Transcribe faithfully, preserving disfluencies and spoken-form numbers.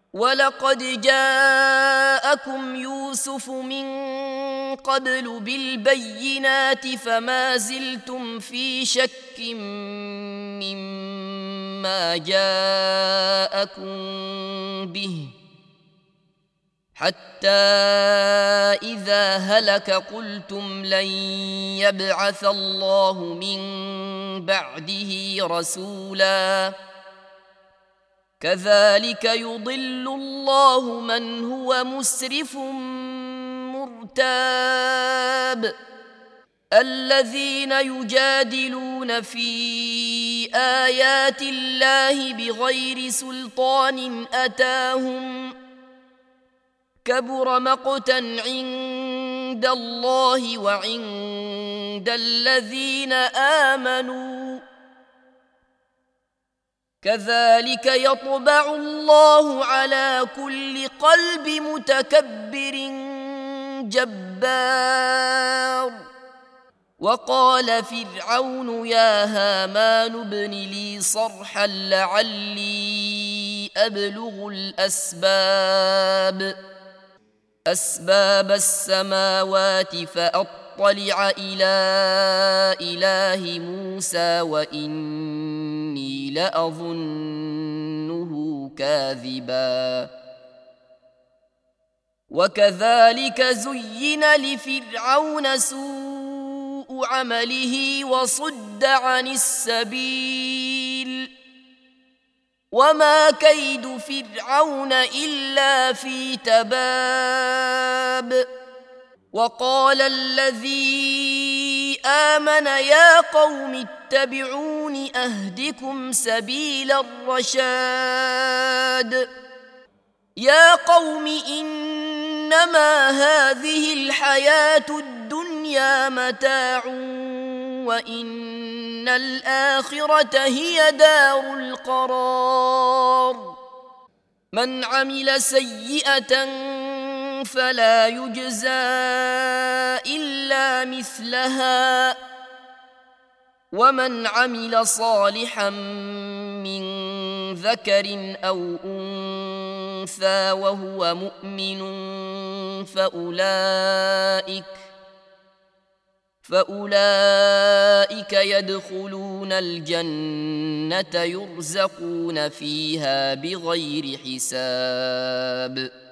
ولقد جاءكم يوسف من قبل بالبينات فما زلتم في شك مما جاءكم به حتى إذا هلك قلتم لن يبعث الله من بعده رسولا كذلك يضل الله من هو مسرف مرتاب الذين يجادلون في آيات الله بغير سلطان أتاهم كبر مقتا عند الله وعند الذين آمنوا كذلك يطبع الله على كل قلب متكبر جبار وقال فرعون يا هامان ابن لي صرحا لعلي أبلغ الأسباب أسباب السماوات فأطلع إلى إله موسى وإني لأظنه كاذبا وكذلك زين لفرعون سوء عمله وصد عن السبيل وما كيد فرعون إلا في تباب وقال الذي آمن يا قوم اتبعون أهدكم سبيل الرشاد يا قوم إنما هذه الحياة الدنيا متاع وإن الآخرة هي دار القرار من عمل سيئة فلا يجزى إلا مثلها ومن عمل صالحا من ذكر أو أنثى وهو مؤمن فأولئك فأولئك يدخلون الجنة يرزقون فيها بغير حساب